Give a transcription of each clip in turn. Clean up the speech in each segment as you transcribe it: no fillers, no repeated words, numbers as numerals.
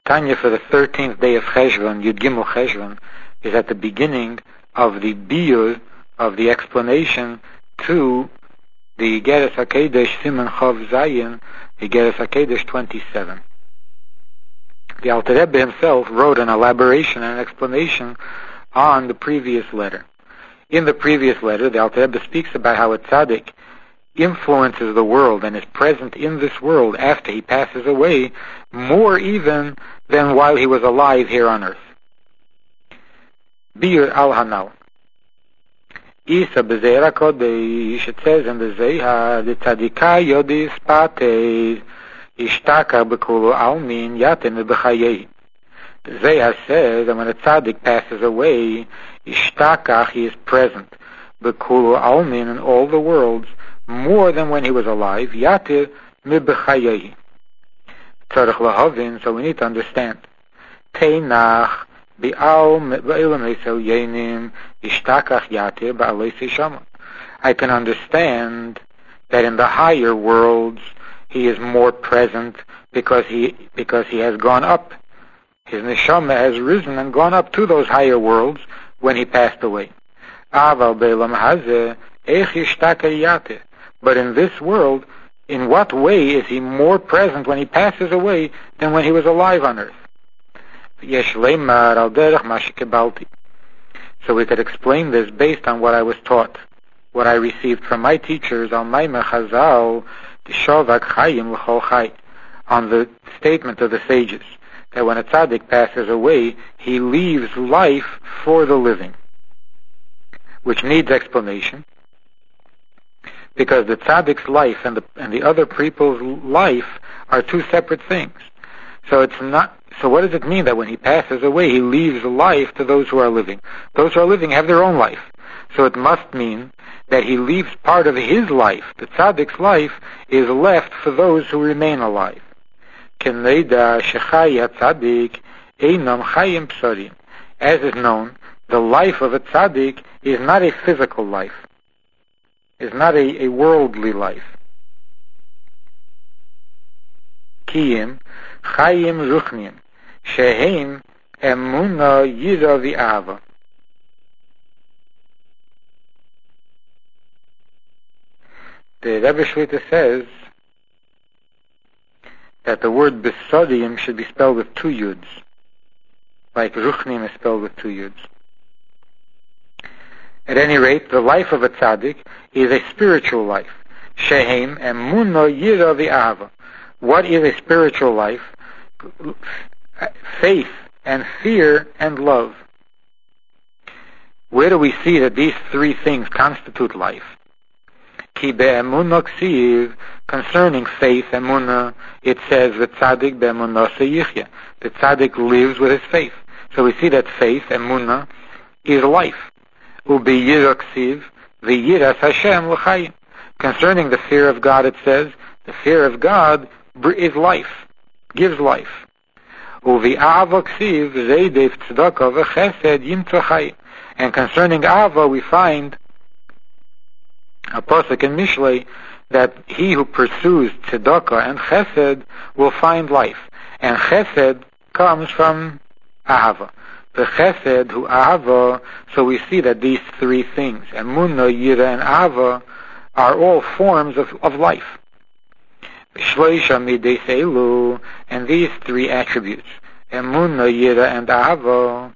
Tanya for the 13th day of Cheshvan, Yud Gimel Cheshvan, is at the beginning of the biur of the explanation to the Igeres HaKodesh Siman Chav Zayin, Igeres HaKodesh 27. The Alter Rebbe himself wrote an elaboration and an explanation on the previous letter. In the previous letter, the Alter Rebbe speaks about how a tzaddik influences the world and is present in this world after he passes away more even than while he was alive here on earth. Biur al Hanal. Isa bezeira kodesh, it says in the Zohar, the tzadika yodis patei ishtaka bekulu almin yaten b'chayei. The Zohar says that when a tzaddik passes away, ishtakach, he is present, bekulu almin, in all the worlds, more than when he was alive, yater mib'chayei. Tzarech lahavin, so we need to understand. Teinach I can understand that in the higher worlds he is more present because he has gone up. His neshama has risen and gone up to those higher worlds when he passed away. But in this world, in what way is he more present when he passes away than when he was alive on earth? So we could explain this based on what I was taught, what I received from my teachers on Maimah Chazal, on the statement of the sages, that when a tzaddik passes away, he leaves life for the living, which needs explanation, because the tzaddik's life and the other people's life are two separate things. So what does it mean that when he passes away, he leaves life to those who are living? Those who are living have their own life. So it must mean that he leaves part of his life. The tzaddik's life is left for those who remain alive. As is known, the life of a tzaddik is not a physical life, is not a worldly life. Kiyim Chayim Ruchnim Sheheim Emuna Yira V'Ava. The Rebbe Shlita says that the word Besodim should be spelled with two yuds, like Ruchnim is spelled with two yuds. At any rate, the life of a tzaddik is a spiritual life. Sheheim Emuna Yira V'Ava. What is a spiritual life? Faith and fear and love. Where do we see that these three things constitute life? Ki be'emunah ksiv, concerning faith, emunah, it says that tzaddik be'emunah seyichya. The tzaddik lives with his faith. So we see that faith, emunah, is life. U'be'yirah ksiv, ve'yiras Hashem l'chayim. Concerning the fear of God, it says, the fear of God is life, gives life. And concerning Ava, we find a pasuk in Mishlei that he who pursues tzedakah and chesed will find life. And chesed comes from Ahava. The chesed who Ahava, so we see that these three things, emunah, yira, and Ahava, are all forms of life. And these three attributes, Emunah, Yira, and Ahava,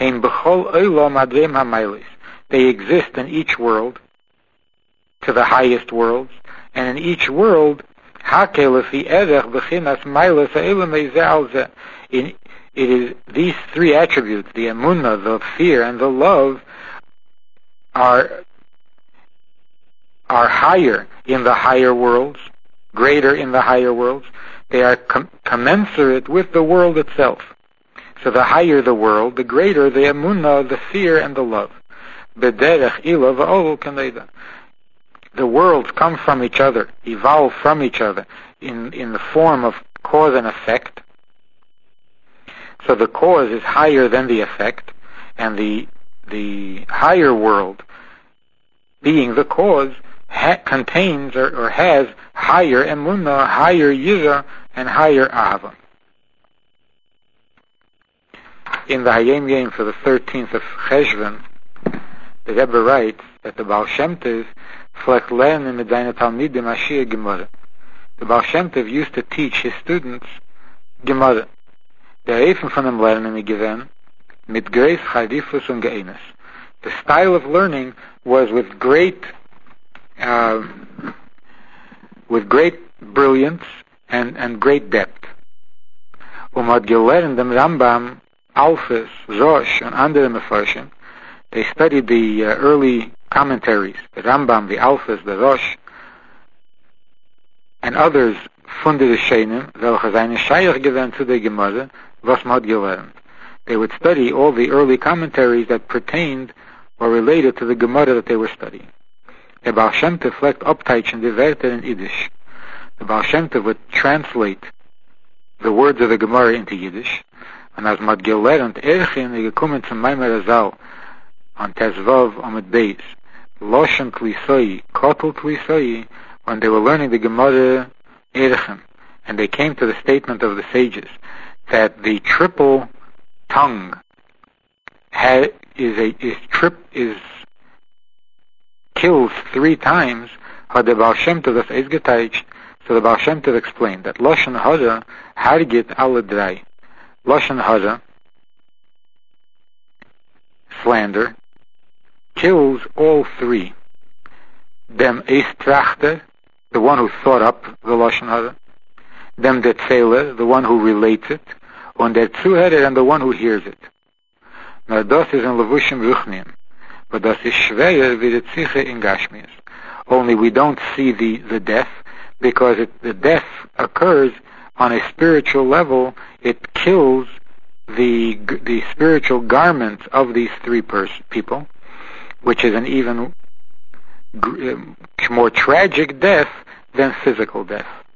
they exist in each world, to the highest worlds, and in each world, it is these three attributes, the Emunah, the fear, and the love, are higher in the higher worlds, greater in the higher worlds. They are commensurate with the world itself. So the higher the world, the greater the emunah, the fear, and the love. B'derech ila v'ol kaneda. The worlds come from each other, evolve from each other in the form of cause and effect. So the cause is higher than the effect, and the higher world, being the cause, contains or has higher emunah, higher yira, and higher ahava. in the Hayom Yom for the 13th of Cheshvan, the Rebbe writes that the Baal Shem Tov flecht lernen mit seinen Talmidim Ashir Gemara. The Baal Shem Tov used to teach his students Gemara. Der Reifen von dem Lernen gewesen mit Greis Charifus und Geeines. The style of learning was with great brilliance and great depth. Hat gelernt dem Rambam, Alphas, Rosh, and andere Mefarshim. They studied the early commentaries, the Rambam, the Alphas, the Rosh, and others von der Rishonim, welche seine Shaykh gewesen zu der Gemara, was man hat gelernt. They would study all the early commentaries that pertained or related to the Gemara that they were studying. The Baal Shem Tov flecht upteichen die Wörter in Yiddish. The Baal Shem Tov would translate the words of the Gemara into Yiddish, and as man hat gelernt, Erchin, gekommen zum Maimer Azal, on Tezvav Amud Beis, Loshen Tlisoi, Kotel Tlisoi, when they were learning the Gemara Erchin, and they came to the statement of the sages that the triple tongue kills 3 times, had the Baal Shem Tov das eisgeteicht. So the Baal Shem Tov explained that Loshen Hara hargit alle drei. Loshen Hara, slander, kills all 3. Dem Eistrachter, the one who thought up the Loshen Hara. Dem der Zähler, the one who relates it. Und der Zuhörer, and the one who hears it. Now das is in Levushim Ruchnim. But das is schwerer wie die Ziche in Gashmias. Only we don't see the death, because the death occurs on a spiritual level. It kills the spiritual garments of these 3 people, which is an even more tragic death than physical death.